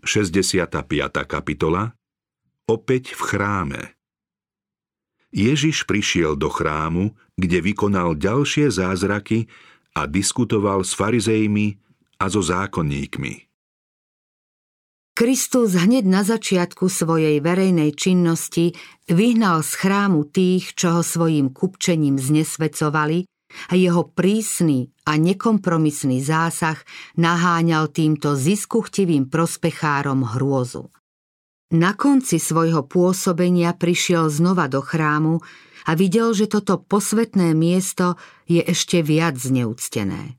65. kapitola. Opäť v chráme. Ježiš prišiel do chrámu, kde vykonal ďalšie zázraky a diskutoval s farizejmi a so zákonníkmi. Kristus hneď na začiatku svojej verejnej činnosti vyhnal z chrámu tých, čo ho svojím kupčením znesvecovali, a jeho prísny a nekompromisný zásah naháňal týmto ziskuchtivým prospechárom hrôzu. Na konci svojho pôsobenia prišiel znova do chrámu a videl, že toto posvätné miesto je ešte viac zneúctené.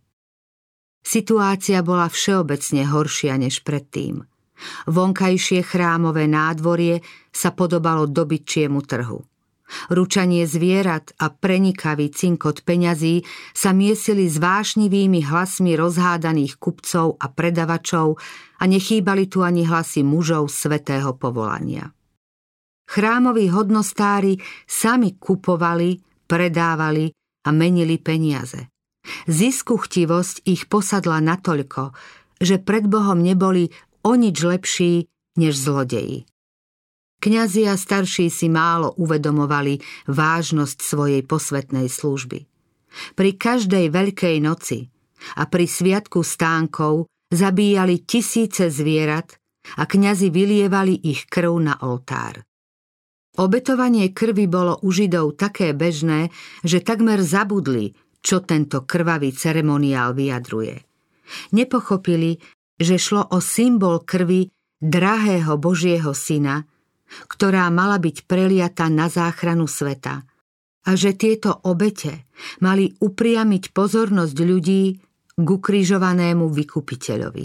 Situácia bola všeobecne horšia než predtým. Vonkajšie chrámové nádvorie sa podobalo dobytčiemu trhu. Ručanie zvierat a prenikavý cinkot peňazí sa miesili s vášnivými hlasmi rozhádaných kupcov a predavačov a nechýbali tu ani hlasy mužov svätého povolania. Chrámoví hodnostári sami kupovali, predávali a menili peniaze. Ziskuchtivosť ich posadla natoľko, že pred Bohom neboli o nič lepší než zlodeji. Kňazi a starší si málo uvedomovali vážnosť svojej posvätnej služby. Pri každej Veľkej noci a pri sviatku stánkov zabíjali tisíce zvierat a kňazi vylievali ich krv na oltár. Obetovanie krvi bolo u Židov také bežné, že takmer zabudli, čo tento krvavý ceremoniál vyjadruje. Nepochopili, že šlo o symbol krvi drahého Božieho syna, ktorá mala byť preliata na záchranu sveta, a že tieto obete mali upriamiť pozornosť ľudí k ukrižovanému vykupiteľovi.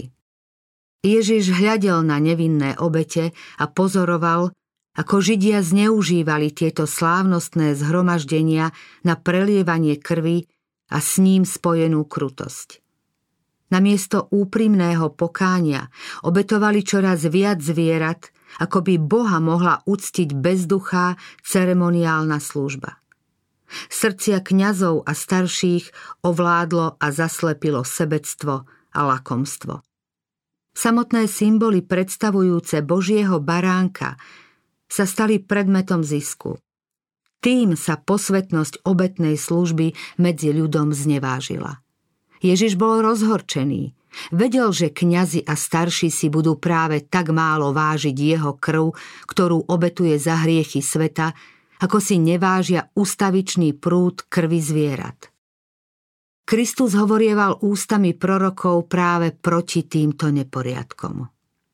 Ježiš hľadel na nevinné obete a pozoroval, ako Židia zneužívali tieto slávnostné zhromaždenia na prelievanie krvi a s ním spojenú krutosť. Namiesto úprimného pokánia obetovali čoraz viac zvierat, ako by Boha mohla uctiť bezduchá ceremoniálna služba. Srdcia kňazov a starších ovládlo a zaslepilo sebectvo a lakomstvo. Samotné symboly predstavujúce Božieho baránka sa stali predmetom zisku. Tým sa posvätnosť obetnej služby medzi ľudom znevážila. Ježiš bol rozhorčený. Vedel, že kňazi a starší si budú práve tak málo vážiť jeho krv, ktorú obetuje za hriechy sveta, ako si nevážia ustavičný prúd krvi zvierat. Kristus hovorieval ústami prorokov práve proti týmto neporiadkom.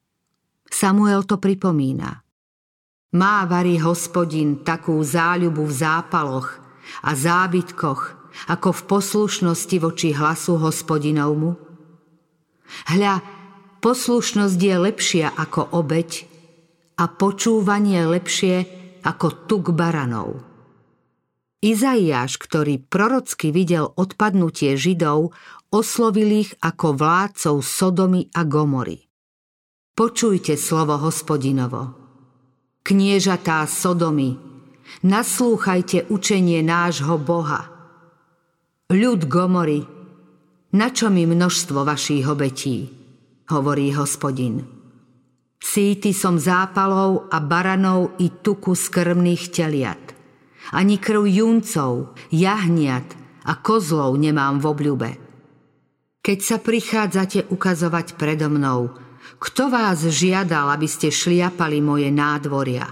Samuel to pripomína. Má vari Hospodin takú záľubu v zápaloch a zábytkoch, ako v poslušnosti voči hlasu Hospodinovmu? Hľa, poslušnosť je lepšia ako obeť a počúvanie lepšie ako tuk baranov. Izaiáš, ktorý prorocky videl odpadnutie Židov, oslovil ich ako vládcov Sodomy a Gomory. Počujte slovo Hospodinovo. Kniežatá Sodomy, naslúchajte učenie nášho Boha. Ľud Gomory, na čo mi množstvo vašich obetí, hovorí Hospodin. Sýty som zápalov a baranov i tuku z krmných teliat. Ani krv juncov, jahniat a kozlov nemám v obľúbe. Keď sa prichádzate ukazovať predo mnou, kto vás žiadal, aby ste šliapali moje nádvoria?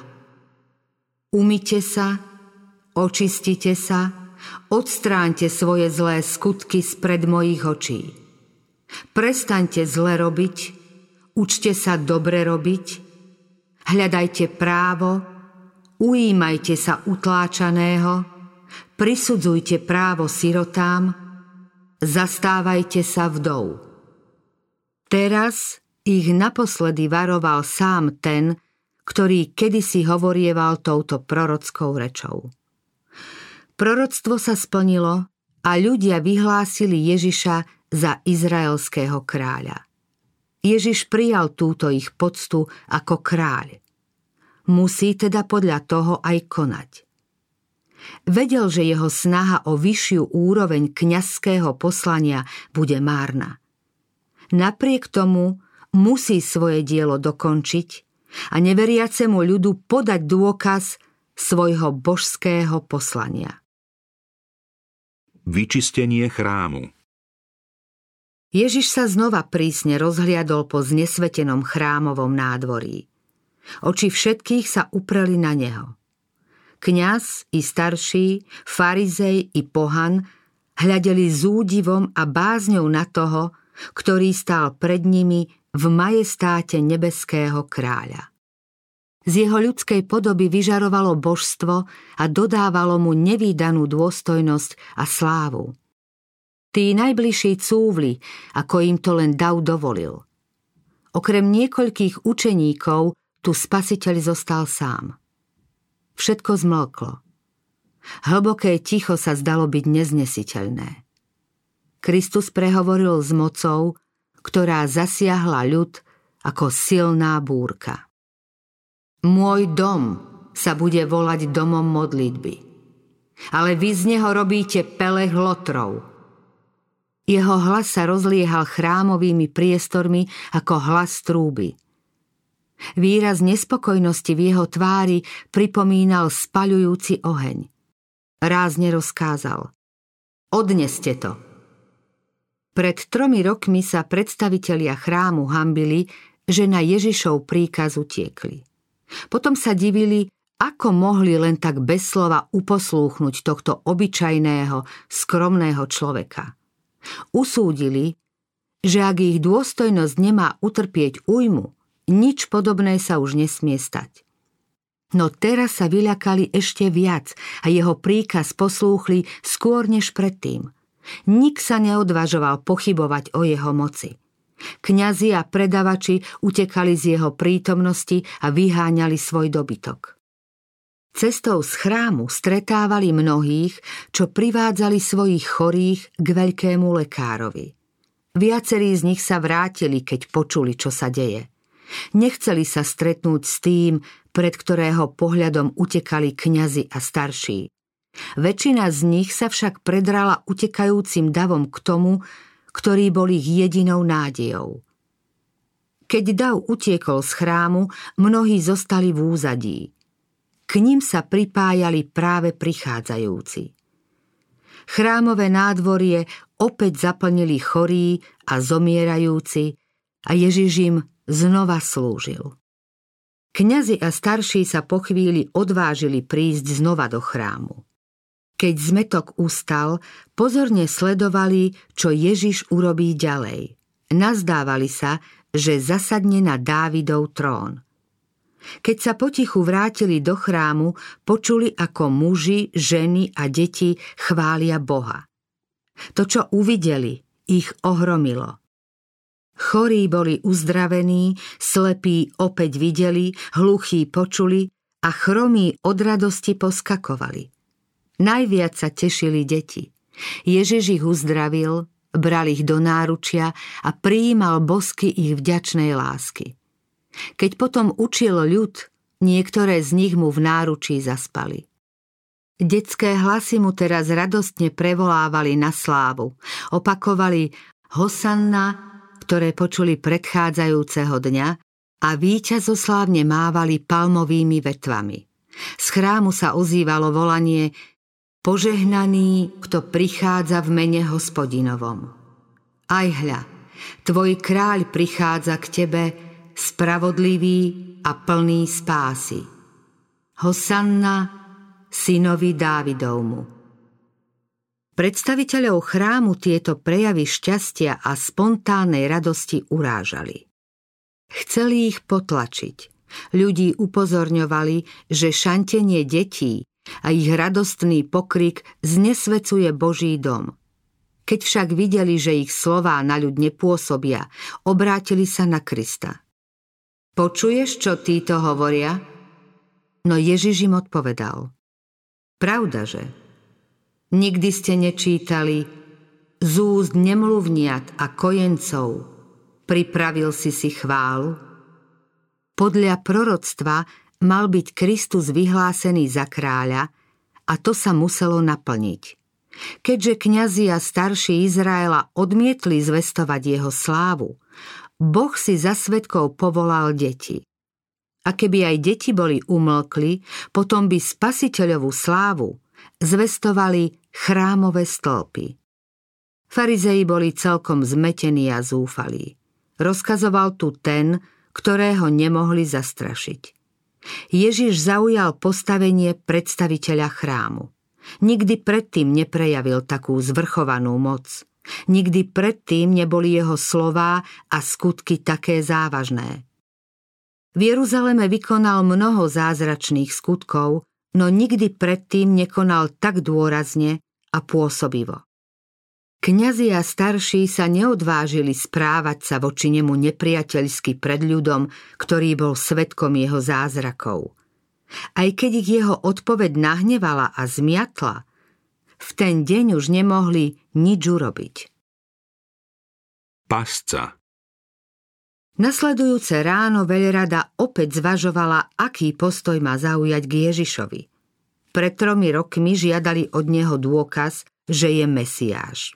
Umyte sa, očistite sa, odstráňte svoje zlé skutky spred mojich očí. Prestaňte zle robiť, učte sa dobre robiť, hľadajte právo, ujímajte sa utláčaného, prisudzujte právo sirotám, zastávajte sa vdov. Teraz ich naposledy varoval sám ten, ktorý kedysi hovorieval touto prorockou rečou. Proroctvo sa splnilo a ľudia vyhlásili Ježiša za izraelského kráľa. Ježiš prijal túto ich poctu ako kráľ. Musí teda podľa toho aj konať. Vedel, že jeho snaha o vyššiu úroveň kňazského poslania bude márna. Napriek tomu musí svoje dielo dokončiť a neveriacemu ľudu podať dôkaz svojho božského poslania. Vyčistenie chrámu. Ježiš sa znova prísne rozhliadol po znesvetenom chrámovom nádvorí. Oči všetkých sa upreli na neho. Kňaz i starší, farizej i pohan hľadeli s údivom a bázňou na toho, ktorý stál pred nimi v majestáte nebeského kráľa. Z jeho ľudskej podoby vyžarovalo božstvo a dodávalo mu nevídanú dôstojnosť a slávu. Tí najbližší cúvli, ako im to len dav dovolil. Okrem niekoľkých učeníkov tu Spasiteľ zostal sám. Všetko zmlklo. Hlboké ticho sa zdalo byť neznesiteľné. Kristus prehovoril s mocou, ktorá zasiahla ľud ako silná búrka. Môj dom sa bude volať domom modlitby, ale vy z neho robíte pelech lotrov. Jeho hlas sa rozliehal chrámovými priestormi ako hlas trúby. Výraz nespokojnosti v jeho tvári pripomínal spaľujúci oheň. Rázne rozkázal: Odneste to. Pred 3 rokmi sa predstavitelia chrámu hanbili, že na Ježišov príkaz utiekli. Potom sa divili, ako mohli len tak bez slova uposlúchnuť tohto obyčajného, skromného človeka. Usúdili, že ak ich dôstojnosť nemá utrpieť újmu, nič podobné sa už nesmie stať. No teraz sa vyľakali ešte viac a jeho príkaz poslúchli skôr než predtým. Nik sa neodvažoval pochybovať o jeho moci. Kňazi a predavači utekali z jeho prítomnosti a vyháňali svoj dobytok. Cestou z chrámu stretávali mnohých, čo privádzali svojich chorých k veľkému lekárovi. Viacerí z nich sa vrátili, keď počuli, čo sa deje. Nechceli sa stretnúť s tým, pred ktorého pohľadom utekali kňazi a starší. Väčšina z nich sa však predrala utekajúcim davom k tomu, ktorý bol ich jedinou nádejou. Keď dav utiekol z chrámu, mnohí zostali v úzadí. K ním sa pripájali práve prichádzajúci. Chrámové nádvorie opäť zaplnili chorí a zomierajúci a Ježiš im znova slúžil. Kňazi a starší sa po chvíli odvážili prísť znova do chrámu. Keď zmetok ustal, pozorne sledovali, čo Ježiš urobí ďalej. Nazdávali sa, že zasadne na Dávidov trón. Keď sa potichu vrátili do chrámu, počuli, ako muži, ženy a deti chvália Boha. To, čo uvideli, ich ohromilo. Chorí boli uzdravení, slepí opäť videli, hluchí počuli a chromí od radosti poskakovali. Najviac sa tešili deti. Ježiš ich uzdravil, bral ich do náručia a prijímal bosky ich vďačnej lásky. Keď potom učil ľud, niektoré z nich mu v náručí zaspali. Detské hlasy mu teraz radostne prevolávali na slávu. Opakovali Hosanna, ktoré počuli predchádzajúceho dňa, a víťazoslávne mávali palmovými vetvami. Z chrámu sa ozývalo volanie Požehnaný, kto prichádza v mene Hospodinovom. Aj hľa, tvoj kráľ prichádza k tebe, spravodlivý a plný spásy. Hosanna, synovi Dávidovmu. Predstaviteľov chrámu tieto prejavy šťastia a spontánnej radosti urážali. Chceli ich potlačiť. Ľudí upozorňovali, že šantenie detí a ich radostný pokrik znesvecuje Boží dom. Keď však videli, že ich slová na ľud nepôsobia, obrátili sa na Krista. Počuješ, čo títo hovoria? No Ježiš im odpovedal. Pravdaže? Nikdy ste nečítali z úst nemluvniat a kojencov pripravil si chválu? Podľa proroctva mal byť Kristus vyhlásený za kráľa a to sa muselo naplniť. Keďže kňazi a starší Izraela odmietli zvestovať jeho slávu, Boh si za svedkov povolal deti. A keby aj deti boli umlkli, potom by spasiteľovú slávu zvestovali chrámové stĺpy. Farizei boli celkom zmetení a zúfalí. Rozkazoval tu ten, ktorého nemohli zastrašiť. Ježiš zaujal postavenie predstaviteľa chrámu. Nikdy predtým neprejavil takú zvrchovanú moc. Nikdy predtým neboli jeho slová a skutky také závažné. V Jeruzaleme vykonal mnoho zázračných skutkov, no nikdy predtým nekonal tak dôrazne a pôsobivo. Kňazi a starší sa neodvážili správať sa voči nemu nepriateľsky pred ľudom, ktorý bol svedkom jeho zázrakov. Aj keď ich jeho odpoveď nahnevala a zmiatla, v ten deň už nemohli nič urobiť. Pasca. Nasledujúce ráno veľrada opäť zvažovala, aký postoj má zaujať k Ježišovi. Pred 3 rokmi žiadali od neho dôkaz, že je Mesiáš.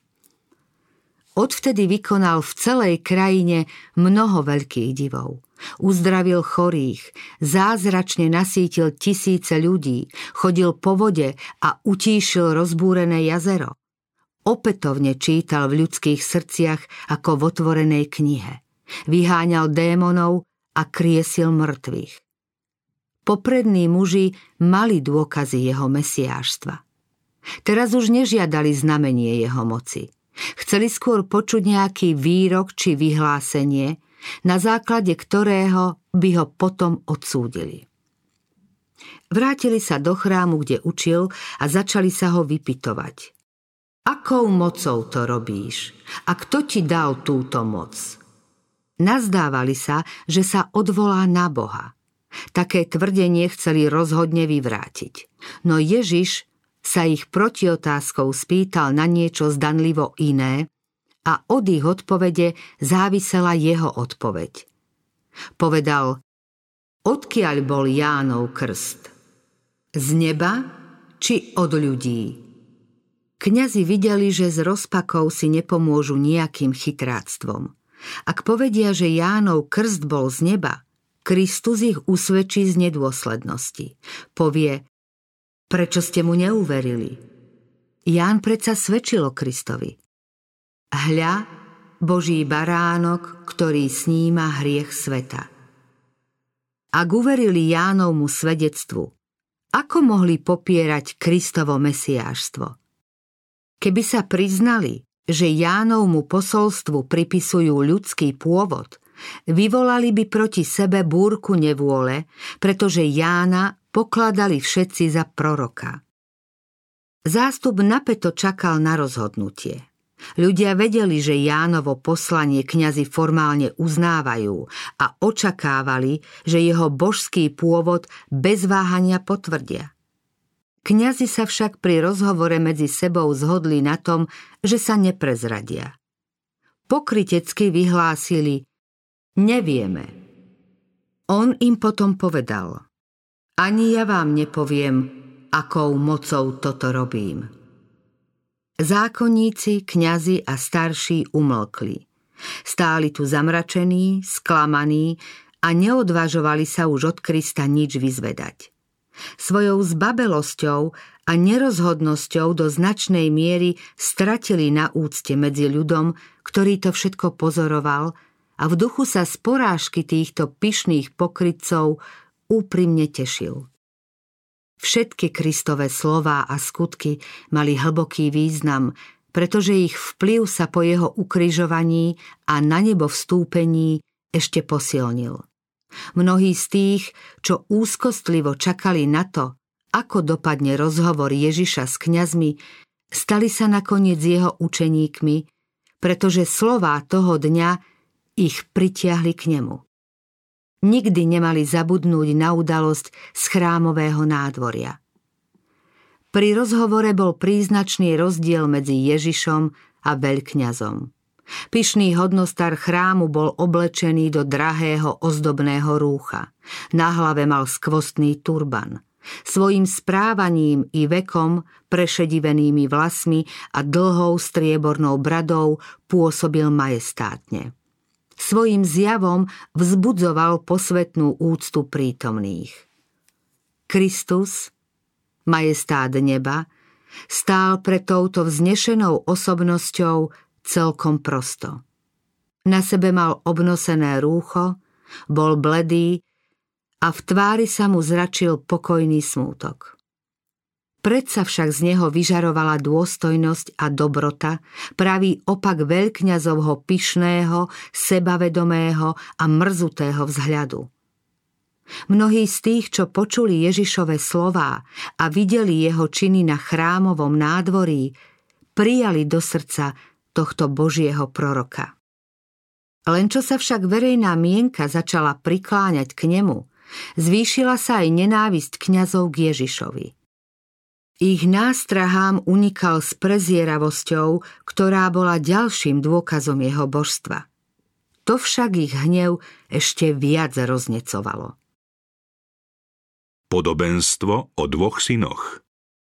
Odvtedy vykonal v celej krajine mnoho veľkých divov. Uzdravil chorých, zázračne nasýtil tisíce ľudí, chodil po vode a utíšil rozbúrené jazero. Opätovne čítal v ľudských srdciach ako v otvorenej knihe. Vyháňal démonov a kriesil mŕtvych. Poprední muži mali dôkazy jeho mesiášstva. Teraz už nežiadali znamenie jeho moci. Chceli skôr počuť nejaký výrok či vyhlásenie, na základe ktorého by ho potom odsúdili. Vrátili sa do chrámu, kde učil, a začali sa ho vypytovať. Akou mocou to robíš? A kto ti dal túto moc? Nazdávali sa, že sa odvolá na Boha. Také tvrdenie chceli rozhodne vyvrátiť. No Ježiš sa ich protiotázkou spýtal na niečo zdanlivo iné a od ich odpovede závisela jeho odpoveď. Povedal: Odkiaľ bol Jánov krst? Z neba či od ľudí? Kňazi videli, že z rozpakov si nepomôžu nejakým chytráctvom. Ak povedia, že Jánov krst bol z neba, Kristus ich usvedčí z nedôslednosti. Povie: Prečo ste mu neuverili? Ján predsa svedčil o Kristovi. Hľa, Boží baránok, ktorý sníma hriech sveta. Ak uverili Jánovmu svedectvu, ako mohli popierať Kristovo mesiášstvo? Keby sa priznali, že Jánovmu posolstvu pripisujú ľudský pôvod, vyvolali by proti sebe búrku nevôle, pretože Jána pokladali všetci za proroka. Zástup napäto čakal na rozhodnutie. Ľudia vedeli, že Jánovo poslanie kňazi formálne uznávajú a očakávali, že jeho božský pôvod bez váhania potvrdia. Kňazi sa však pri rozhovore medzi sebou zhodli na tom, že sa neprezradia. Pokrytecky vyhlásili: Nevieme. On im potom povedal: Ani ja vám nepoviem, akou mocou toto robím. Zákonníci, kňazi a starší umlkli. Stáli tu zamračení, sklamaní a neodvažovali sa už od Krista nič vyzvedať. Svojou zbabelosťou a nerozhodnosťou do značnej miery stratili na úcte medzi ľudom, ktorý to všetko pozoroval, a v duchu sa z porážky týchto pyšných pokrytcov úprimne tešil. Všetky Kristove slová a skutky mali hlboký význam, pretože ich vplyv sa po jeho ukrižovaní a na nebo vstúpení ešte posilnil. Mnohí z tých, čo úzkostlivo čakali na to, ako dopadne rozhovor Ježiša s kňazmi, stali sa nakoniec jeho učeníkmi, pretože slová toho dňa ich pritiahli k nemu. Nikdy nemali zabudnúť na udalosť z chrámového nádvoria. Pri rozhovore bol príznačný rozdiel medzi Ježišom a veľkňazom. Pyšný hodnostár chrámu bol oblečený do drahého ozdobného rúcha. Na hlave mal skvostný turban. Svojím správaním i vekom, prešedivenými vlasmi a dlhou striebornou bradou pôsobil majestátne. svojím zjavom vzbudzoval posvätnú úctu prítomných. Kristus, majestát neba, stál pred touto vznešenou osobnosťou celkom prosto. Na sebe mal obnosené rúcho, bol bledý a v tvári sa mu zračil pokojný smútok. Predsa však z neho vyžarovala dôstojnosť a dobrota, pravý opak veľkňazovho pyšného, sebavedomého a mrzutého vzhľadu. Mnohí z tých, čo počuli Ježišove slová a videli jeho činy na chrámovom nádvorí, prijali do srdca tohto Božieho proroka. Len čo sa však verejná mienka začala prikláňať k nemu, zvýšila sa aj nenávisť kňazov k Ježišovi. Ich nástrahám unikal s prezieravosťou, ktorá bola ďalším dôkazom jeho božstva. To však ich hnev ešte viac roznecovalo. Podobenstvo o 2 synoch.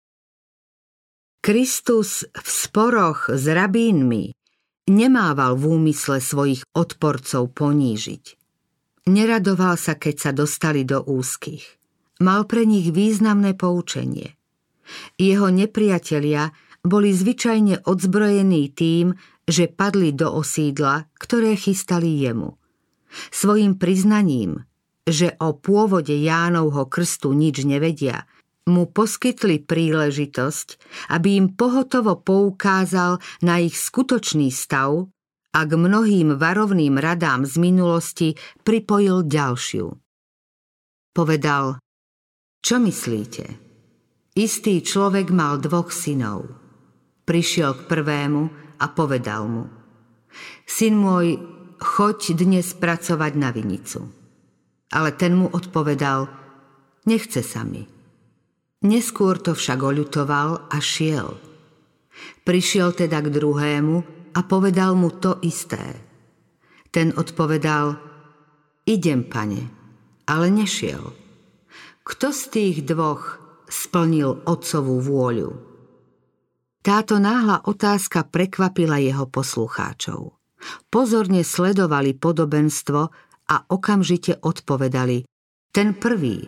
Kristus v sporoch s rabínmi nemával v úmysle svojich odporcov ponížiť. Neradoval sa, keď sa dostali do úzkých. Mal pre nich významné poučenie. Jeho nepriatelia boli zvyčajne odzbrojení tým, že padli do osídla, ktoré chystali jemu. Svojím priznaním, že o pôvode Jánovho krstu nič nevedia, mu poskytli príležitosť, aby im pohotovo poukázal na ich skutočný stav a k mnohým varovným radám z minulosti pripojil ďalšiu. Povedal: Čo myslíte? Istý človek mal 2 synov. Prišiel k prvému a povedal mu: Syn môj, choď dnes pracovať na vinicu. Ale ten mu odpovedal: Nechce sa mi. Neskôr to však oľutoval a šiel. Prišiel teda k druhému a povedal mu to isté. Ten odpovedal: Idem, pane, ale nešiel. Kto z tých 2 splnil otcovú vôľu? Táto náhla otázka prekvapila jeho poslucháčov. Pozorne sledovali podobenstvo a okamžite odpovedali: Ten prvý.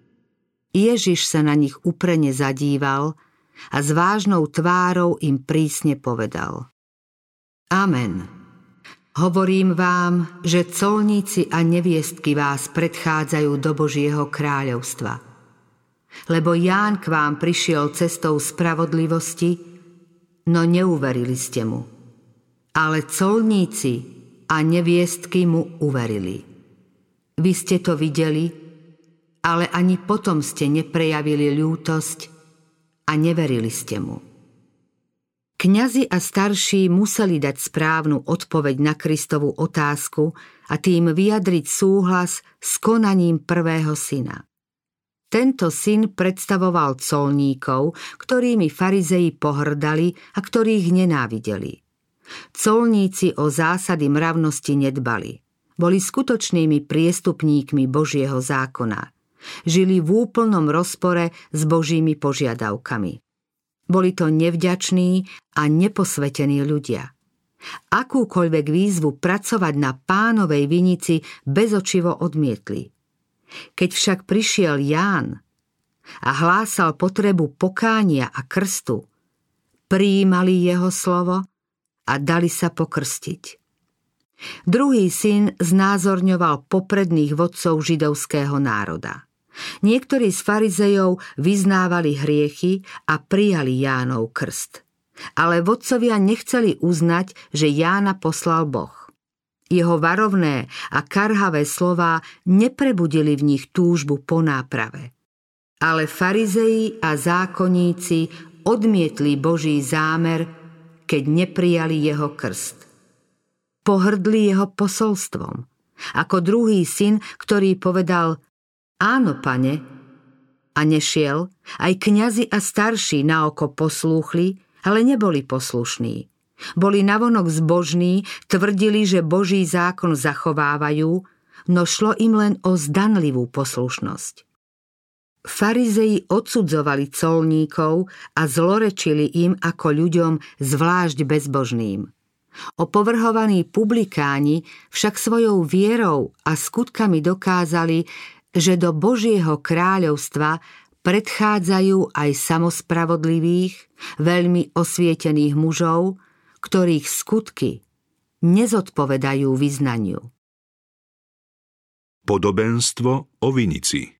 Ježiš sa na nich úprene zadíval a s vážnou tvárou im prísne povedal: Amen. Hovorím vám, že colníci a neviestky vás predchádzajú do Božieho kráľovstva. Lebo Ján k vám prišiel cestou spravodlivosti, no neuverili ste mu. Ale colníci a neviestky mu uverili. Vy ste to videli, ale ani potom ste neprejavili ľútosť a neverili ste mu. Kňazi a starší museli dať správnu odpoveď na Kristovu otázku a tým vyjadriť súhlas s konaním prvého syna. Tento syn predstavoval colníkov, ktorými farizei pohrdali a ktorých nenávideli. Colníci o zásady mravnosti nedbali. Boli skutočnými priestupníkmi Božieho zákona. Žili v úplnom rozpore s Božími požiadavkami. Boli to nevďační a neposvetení ľudia. Akúkoľvek výzvu pracovať na Pánovej vinici bezočivo odmietli. Keď však prišiel Ján a hlásal potrebu pokánia a krstu, prijímali jeho slovo a dali sa pokrstiť. Druhý syn znázorňoval popredných vodcov židovského národa. Niektorí z farizejov vyznávali hriechy a prijali Jánov krst. Ale vodcovia nechceli uznať, že Jána poslal Boh. Jeho varovné a karhavé slová neprebudili v nich túžbu po náprave. Ale farizei a zákonníci odmietli Boží zámer, keď neprijali jeho krst. Pohrdli jeho posolstvom, ako druhý syn, ktorý povedal: Áno, pane, a nešiel. Aj kňazi a starší na oko poslúchli, ale neboli poslušní. Boli navonok zbožní, tvrdili, že Boží zákon zachovávajú, no šlo im len o zdanlivú poslušnosť. Farizei odsudzovali colníkov a zlorečili im ako ľuďom zvlášť bezbožným. Opovrhovaní publikáni však svojou vierou a skutkami dokázali, že do Božieho kráľovstva predchádzajú aj samospravodlivých, veľmi osvietených mužov, ktorých skutky nezodpovedajú vyznaniu. Podobenstvo o vinici.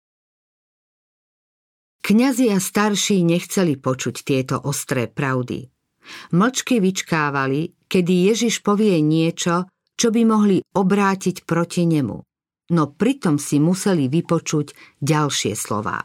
Kňazi a starší nechceli počuť tieto ostré pravdy. Mlčky vyčkávali, kedy Ježiš povie niečo, čo by mohli obrátiť proti nemu. No pritom si museli vypočuť ďalšie slová.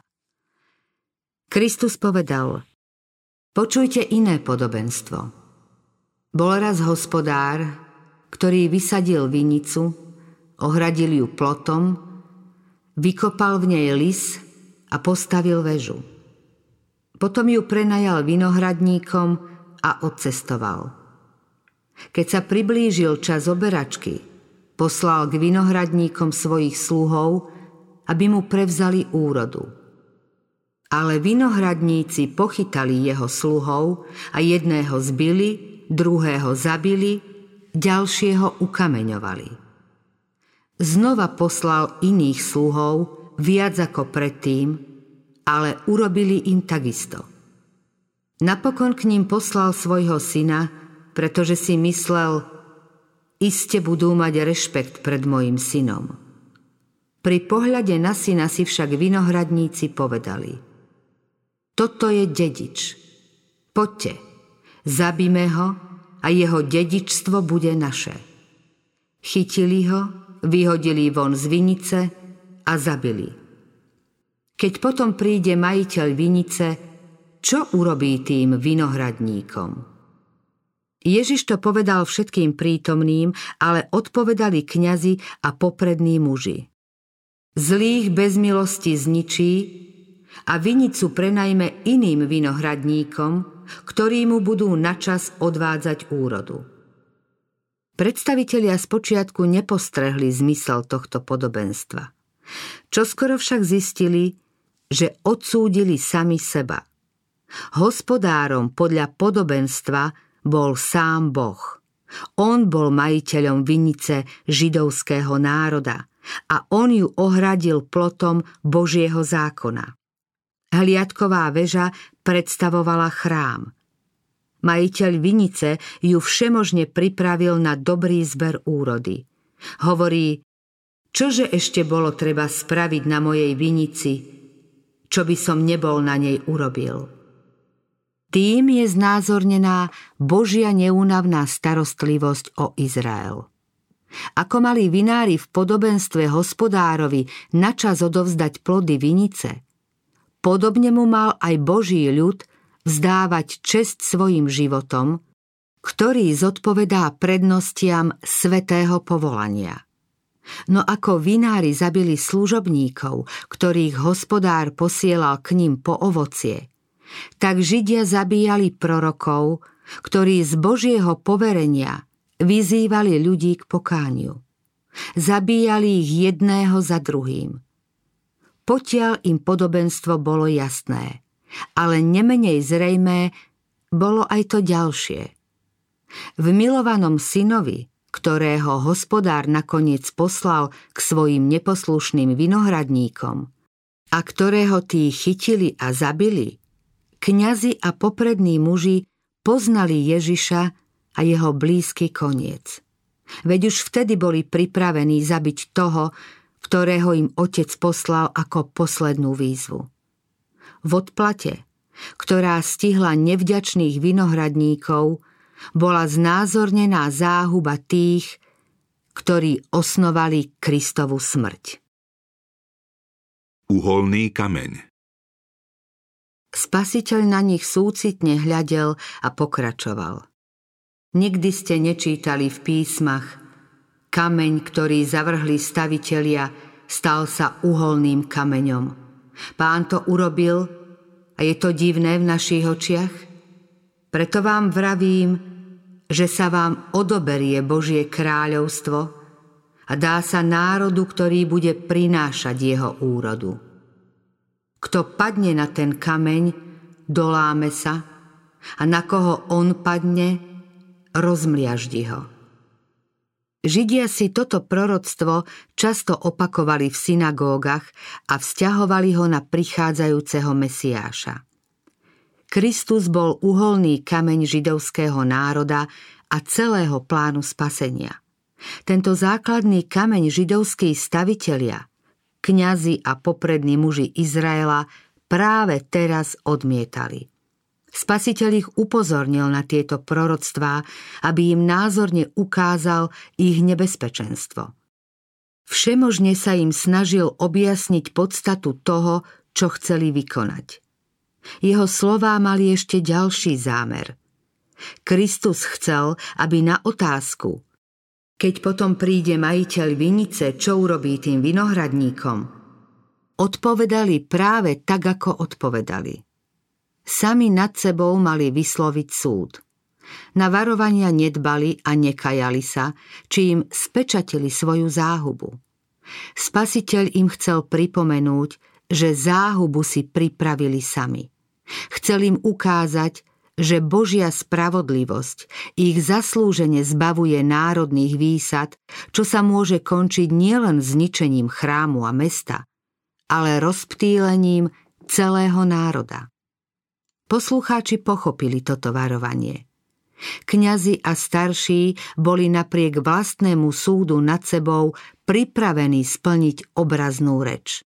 Kristus povedal: Počujte iné podobenstvo. Bol raz hospodár, ktorý vysadil vinicu, ohradil ju plotom, vykopal v nej lis a postavil väžu. Potom ju prenajal vinohradníkom a odcestoval. Keď sa priblížil čas oberačky, poslal k vinohradníkom svojich sluhov, aby mu prevzali úrodu. Ale vinohradníci pochytali jeho sluhov a jedného zbili, druhého zabili, ďalšieho ukameňovali. Znova poslal iných sluhov, viac ako predtým, ale urobili im takisto. Napokon k ním poslal svojho syna, pretože si myslel: iste budú mať rešpekt pred mojim synom. Pri pohľade na syna si však vinohradníci povedali: toto je dedič. Poďte, zabíme ho a jeho dedičstvo bude naše. Chytili ho, vyhodili von z vinice a zabili. Keď potom príde majiteľ vinice, čo urobí tým vinohradníkom? Ježiš to povedal všetkým prítomným, ale odpovedali kňazi a poprední muži: zlých bez milosti zničí a vinicu prenajme iným vinohradníkom, ktorí mu budú načas odvádzať úrodu. Predstavitelia spočiatku nepostrehli zmysel tohto podobenstva. Čoskoro však zistili, že odsúdili sami seba. Hospodárom podľa podobenstva bol sám Boh. On bol majiteľom vinice židovského národa a on ju ohradil plotom Božieho zákona. Hliadková väža predstavovala chrám. Majiteľ vinice ju všemožne pripravil na dobrý zber úrody. Hovorí: čože ešte bolo treba spraviť na mojej vinici, čo by som nebol na nej urobil? Tým je znázornená Božia neúnavná starostlivosť o Izrael. Ako mali vinári v podobenstve hospodárovi načas odovzdať plody vinice, podobne mu mal aj Boží ľud vzdávať česť svojim životom, ktorý zodpovedá prednostiam svätého povolania. No ako vinári zabili služobníkov, ktorých hospodár posielal k ním po ovocie, tak Židia zabíjali prorokov, ktorí z Božieho poverenia vyzývali ľudí k pokániu. Zabíjali ich jedného za druhým. Potiaľ im podobenstvo bolo jasné, ale nemenej zrejmé bolo aj to ďalšie. V milovanom synovi, ktorého hospodár nakoniec poslal k svojim neposlušným vinohradníkom a ktorého tí chytili a zabili, kňazi a poprední muži poznali Ježiša a jeho blízky koniec. Veď už vtedy boli pripravení zabiť toho, ktorého im otec poslal ako poslednú výzvu. V odplate, ktorá stihla nevďačných vinohradníkov, bola znázornená záhuba tých, ktorí osnovali Kristovu smrť. Uholný kameň. Spasiteľ na nich súcitne hľadel a pokračoval: nikdy ste nečítali v písmach: kameň, ktorý zavrhli stavitelia, stal sa uholným kameňom. Pán to urobil a je to divné v našich očiach? Preto vám vravím, že sa vám odoberie Božie kráľovstvo a dá sa národu, ktorý bude prinášať jeho úrodu. Kto padne na ten kameň, doláme sa, a na koho on padne, rozmliaždi ho. Židia si toto proroctvo často opakovali v synagógach a vzťahovali ho na prichádzajúceho Mesiáša. Kristus bol uholný kameň židovského národa a celého plánu spasenia. Tento základný kameň židovskí stavitelia, kňazi a poprední muži Izraela práve teraz odmietali. Spasiteľ ich upozornil na tieto proroctvá, aby im názorne ukázal ich nebezpečenstvo. Všemožne sa im snažil objasniť podstatu toho, čo chceli vykonať. Jeho slová mali ešte ďalší zámer. Kristus chcel, aby na otázku, keď potom príde majiteľ vinice, čo urobí tým vinohradníkom, odpovedali práve tak, ako odpovedali. Sami nad sebou mali vysloviť súd. Na varovania nedbali a nekajali sa, či im spečatili svoju záhubu. Spasiteľ im chcel pripomenúť, že záhubu si pripravili sami. Chcel im ukázať, že Božia spravodlivosť ich zaslúžene zbavuje národných výsad, čo sa môže končiť nielen zničením chrámu a mesta, ale rozptýlením celého národa. Poslucháči pochopili toto varovanie. Kňazi a starší boli napriek vlastnému súdu nad sebou pripravení splniť obraznú reč.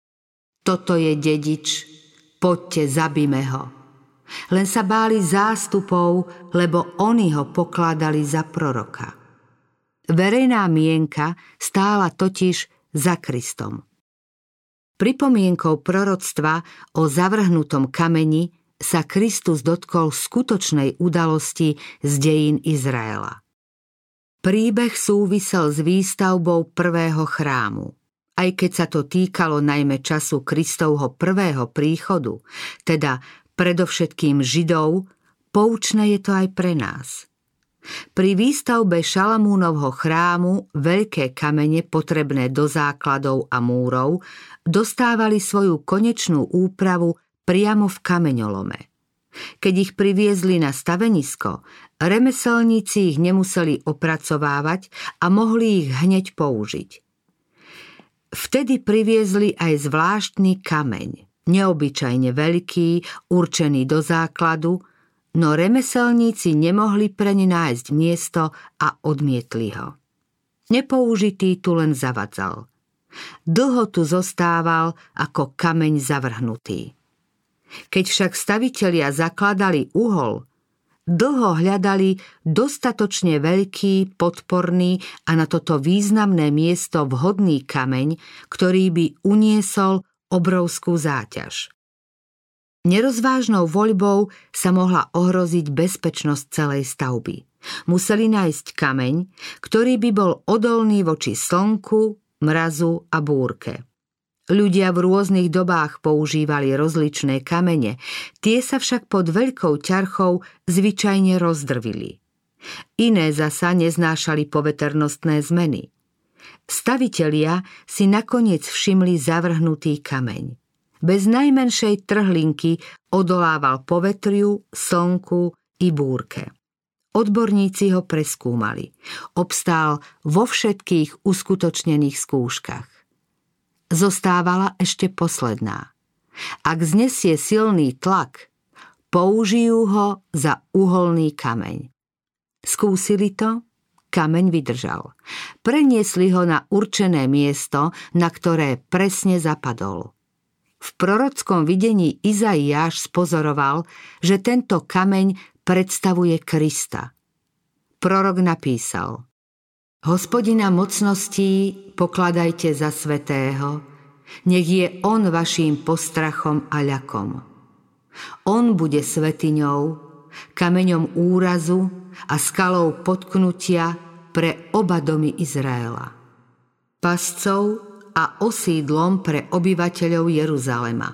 Toto je dedič, poďte, zabíme ho. Len sa báli zástupov, lebo oni ho pokladali za proroka. Verejná mienka stála totiž za Kristom. Pripomienkou proroctva o zavrhnutom kameni sa Kristus dotkol skutočnej udalosti z dejín Izraela. Príbeh súvisel s výstavbou prvého chrámu. Aj keď sa to týkalo najmä času Kristovho prvého príchodu, teda predovšetkým Židov, poučné je to aj pre nás. Pri výstavbe Šalamúnovho chrámu veľké kamene potrebné do základov a múrov dostávali svoju konečnú úpravu priamo v kameňolome. Keď ich priviezli na stavenisko, remeselníci ich nemuseli opracovávať a mohli ich hneď použiť. Vtedy priviezli aj zvláštny kameň, neobyčajne veľký, určený do základu, no remeselníci nemohli preň nájsť miesto a odmietli ho. Nepoužitý tu len zavadzal. Dlho tu zostával ako kameň zavrhnutý. Keď však stavitelia zakladali uhol, dlho hľadali dostatočne veľký, podporný a na toto významné miesto vhodný kameň, ktorý by uniesol obrovskú záťaž. Nerozvážnou voľbou sa mohla ohroziť bezpečnosť celej stavby. Museli nájsť kameň, ktorý by bol odolný voči slnku, mrazu a búrke. Ľudia v rôznych dobách používali rozličné kamene, tie sa však pod veľkou ťarchou zvyčajne rozdrvili. Iné zasa neznášali poveternostné zmeny. Stavitelia si nakoniec všimli zavrhnutý kameň. Bez najmenšej trhlinky odolával povetriu, slnku i búrke. Odborníci ho preskúmali. Obstál vo všetkých uskutočnených skúškach. Zostávala ešte posledná. Ak znesie silný tlak, použijú ho za uholný kameň. Skúsili to? Kameň vydržal. Preniesli ho na určené miesto, na ktoré presne zapadol. V prorockom videní Izaiáš spozoroval, že tento kameň predstavuje Krista. Prorok napísal: Hospodina mocností pokladajte za svätého, nech je on vaším postrachom a ľakom. On bude svätyňou, kameňom úrazu a skalou potknutia pre oba domy Izraela. Pascov a osídlom pre obyvateľov Jeruzalema.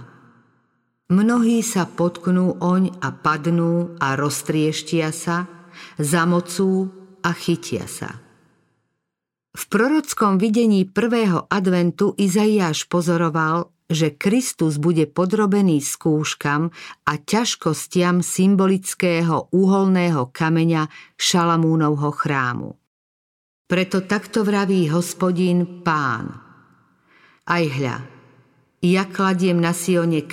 Mnohí sa potknú oň a padnú a roztrieštia sa, zamocú a chytia sa. V prorockom videní prvého adventu Izaiáš pozoroval, že Kristus bude podrobený skúškam a ťažkostiam symbolického úholného kameňa Šalamúnovho chrámu. Preto takto vraví Hospodin Pán. Aj hľa, ja kladiem na Sione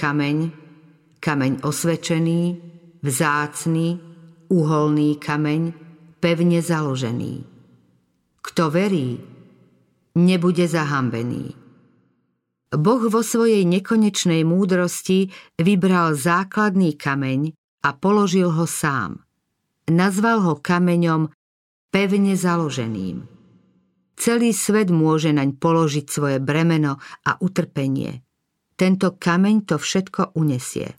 kameň osvečený, vzácny, uholný kameň, pevne založený. Kto verí, nebude zahambený. Boh vo svojej nekonečnej múdrosti vybral základný kameň a položil ho sám. Nazval ho kameňom pevne založeným. Celý svet môže naň položiť svoje bremeno a utrpenie. Tento kameň to všetko unesie.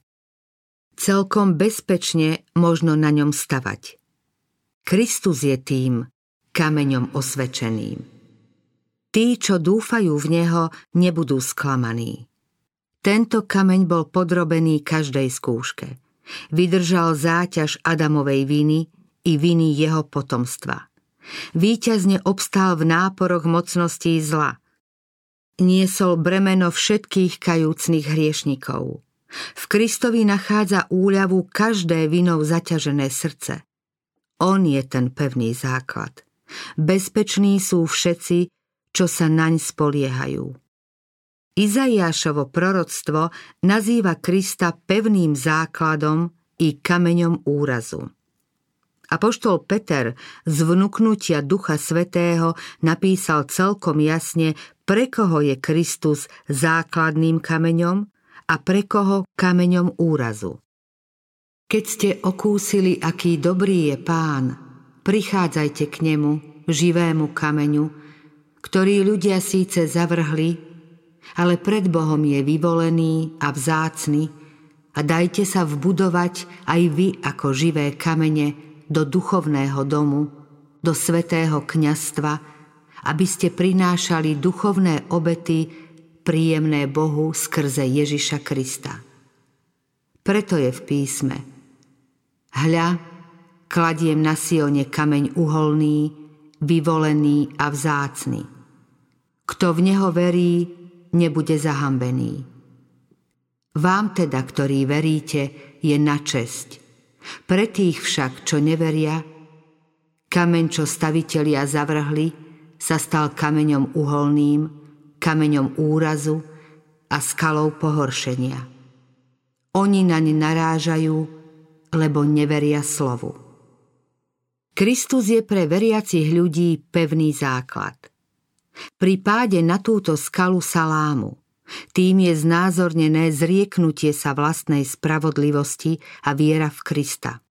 Celkom bezpečne možno na ňom stavať. Kristus je tým kameňom osvečeným. Tí, čo dúfajú v neho, nebudú sklamaní. Tento kameň bol podrobený každej skúške. Vydržal záťaž Adamovej viny i viny jeho potomstva. Víťazne obstál v náporoch mocností zla. Niesol bremeno všetkých kajúcnych hriešnikov. V Kristovi nachádza úľavu každé vinou zaťažené srdce. On je ten pevný základ. Bezpeční sú všetci, čo sa naň spoliehajú. Izaiášovo proroctvo nazýva Krista pevným základom i kameňom úrazu. Apoštol Peter z vnuknutia Ducha Svätého napísal celkom jasne, pre koho je Kristus základným kameňom a pre koho kameňom úrazu. Keď ste okúsili, aký dobrý je Pán, prichádzajte k nemu, živému kameňu, ktorý ľudia síce zavrhli, ale pred Bohom je vyvolený a vzácny, a dajte sa vbudovať aj vy ako živé kamene do duchovného domu, do svätého kňazstva, aby ste prinášali duchovné obety príjemné Bohu skrze Ježiša Krista. Preto je v písme: Hľa, kladiem na Sione kameň uholný, vyvolený a vzácny. Kto v neho verí, nebude zahambený. Vám teda, ktorí veríte, je na česť. Pre tých však, čo neveria, kameň, čo stavitelia zavrhli, sa stal kameňom uholným, kameňom úrazu a skalou pohoršenia. Oni naň narážajú, lebo neveria slovu. Kristus je pre veriacich ľudí pevný základ. Pri páde na túto skalu sa lámu. Tým je znázornené zrieknutie sa vlastnej spravodlivosti a viera v Krista.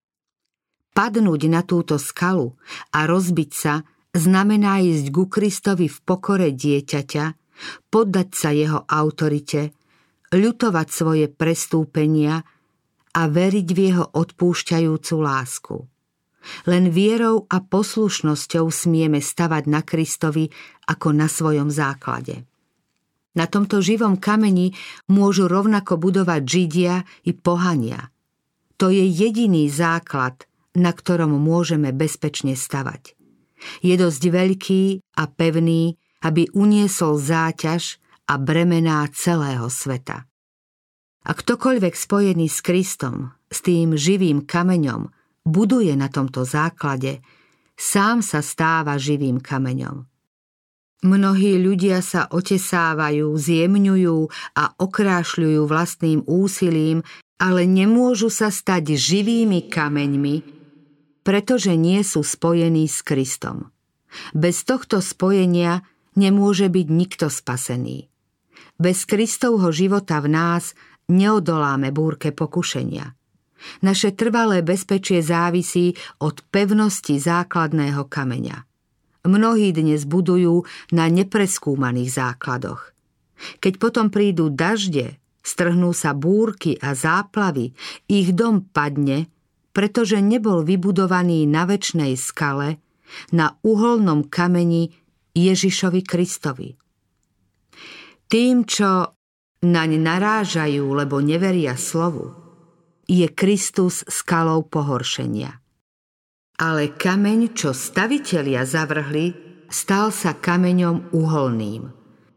Padnúť na túto skalu a rozbiť sa znamená ísť ku Kristovi v pokore dieťaťa, poddať sa jeho autorite, ľutovať svoje prestúpenia a veriť v jeho odpúšťajúcu lásku. Len vierou a poslušnosťou smieme stavať na Kristovi ako na svojom základe. Na tomto živom kameni môžu rovnako budovať Židia i pohania. To je jediný základ, na ktorom môžeme bezpečne stavať. Je dosť veľký a pevný, aby uniesol záťaž a bremená celého sveta. A ktokoľvek spojený s Kristom, s tým živým kameňom, buduje na tomto základe, sám sa stáva živým kameňom. Mnohí ľudia sa otesávajú, zjemňujú a okrášľujú vlastným úsilím, ale nemôžu sa stať živými kameňmi, pretože nie sú spojení s Kristom. Bez tohto spojenia nemôže byť nikto spasený. Bez Kristovho života v nás neodoláme búrke pokušenia. Naše trvalé bezpečie závisí od pevnosti základného kameňa. Mnohí dnes budujú na nepreskúmaných základoch. Keď potom prídu dažde, strhnú sa búrky a záplavy, ich dom padne, pretože nebol vybudovaný na večnej skale, na uholnom kameni Ježišovi Kristovi. Tým, čo naň narážajú, lebo neveria slovu, je Kristus skalou pohoršenia. Ale kameň, čo stavitelia zavrhli, stal sa kameňom uholným.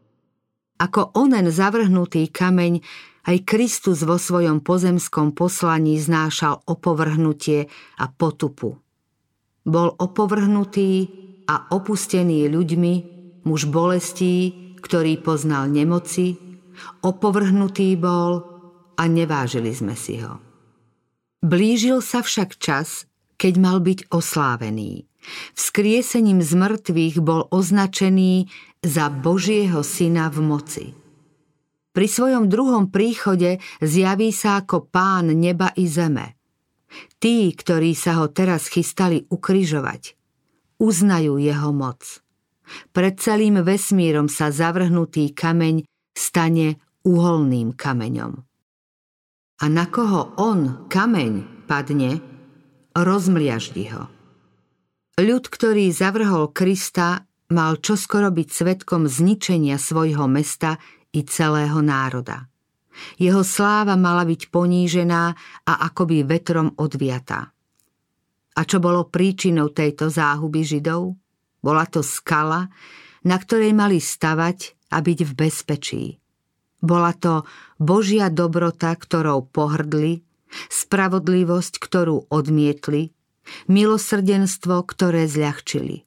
Ako onen zavrhnutý kameň, aj Kristus vo svojom pozemskom poslaní znášal opovrhnutie a potupu. Bol opovrhnutý a opustený ľuďmi, muž bolestí, ktorý poznal nemoci, opovrhnutý bol a nevážili sme si ho. Blížil sa však čas, keď mal byť oslávený. Vzkriesením z mŕtvych bol označený za Božieho syna v moci. Pri svojom druhom príchode zjaví sa ako Pán neba i zeme. Tí, ktorí sa ho teraz chystali ukrižovať, uznajú jeho moc. Pred celým vesmírom sa zavrhnutý kameň stane uholným kameňom. A na koho on, kameň, padne, rozmliaždi ho. Ľud, ktorý zavrhol Krista, mal čoskoro byť svedkom zničenia svojho mesta i celého národa. Jeho sláva mala byť ponížená a akoby vetrom odviatá. A čo bolo príčinou tejto záhuby Židov? Bola to skala, na ktorej mali stavať a byť v bezpečí. Bola to Božia dobrota, ktorou pohrdli, spravodlivosť, ktorú odmietli, milosrdenstvo, ktoré zľahčili.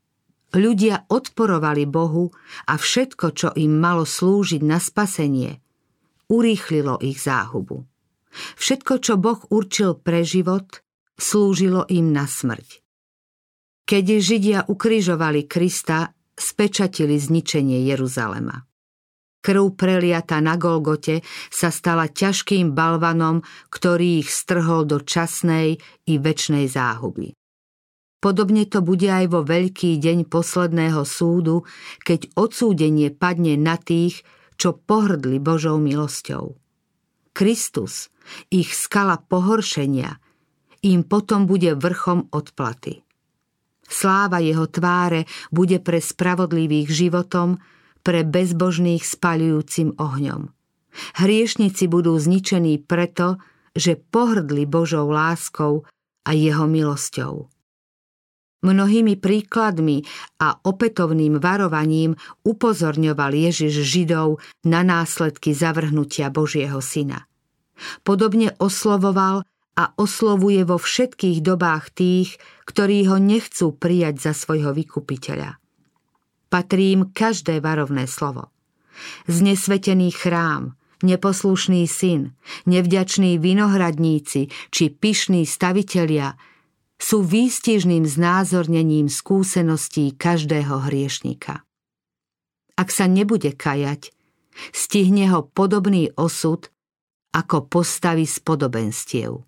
Ľudia odporovali Bohu a všetko, čo im malo slúžiť na spasenie, urýchlilo ich záhubu. Všetko, čo Boh určil pre život, slúžilo im na smrť. Keď Židia ukrižovali Krista, spečatili zničenie Jeruzalema. Krv preliata na Golgote sa stala ťažkým balvanom, ktorý ich strhol do časnej i večnej záhuby. Podobne to bude aj vo veľký deň posledného súdu, keď odsúdenie padne na tých, čo pohrdli Božou milosťou. Kristus, ich skala pohoršenia, im potom bude vrchom odplaty. Sláva jeho tváre bude pre spravodlivých životom, pre bezbožných spaľujúcim ohňom. Hriešnici budú zničení preto, že pohrdli Božou láskou a jeho milosťou. Mnohými príkladmi a opätovným varovaním upozorňoval Ježiš Židov na následky zavrhnutia Božieho syna. Podobne oslovoval a oslovuje vo všetkých dobách tých, ktorí ho nechcú prijať za svojho vykupiteľa. Patrí im každé varovné slovo. Znesvetený chrám, neposlušný syn, nevďační vinohradníci či pyšní stavitelia sú výstižným znázornením skúseností každého hriešnika. Ak sa nebude kajať, stihne ho podobný osud ako postavy z podobenstiev.